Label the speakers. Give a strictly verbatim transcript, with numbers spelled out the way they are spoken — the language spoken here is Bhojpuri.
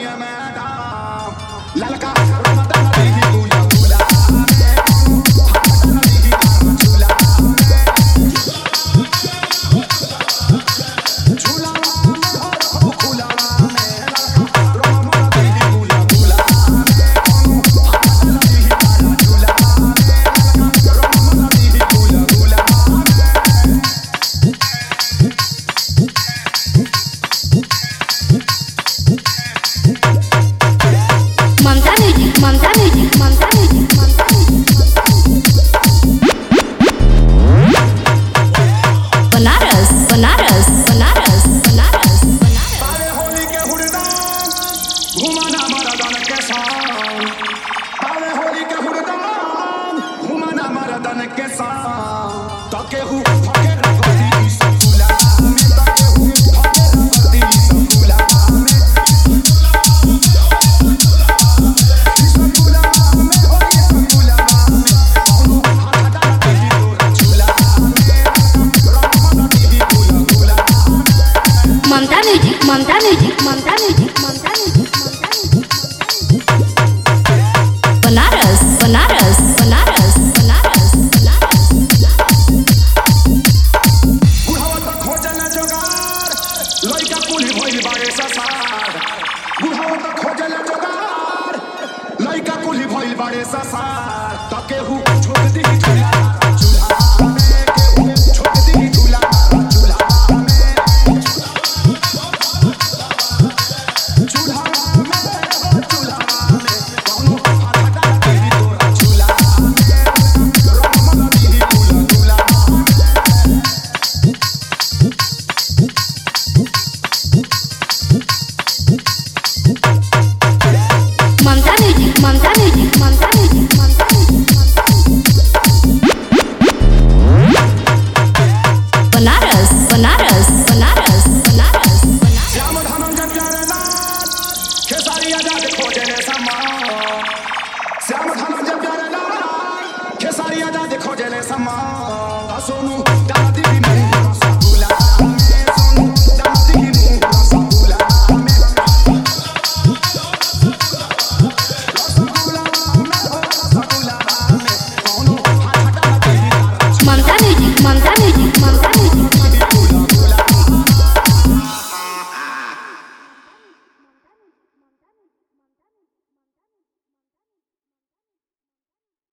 Speaker 1: है मैदान ललका रमदान दी गुला गुला
Speaker 2: Mamta music Mamta music Mamta music Banaras Banaras Banaras Banaras Banaras
Speaker 1: बुढ़ावा तक खोजल जोगार लइका कुली भइल बारे ससार बुढ़ावा तक खोजल जोगार लइका कुली भइल बारे ससार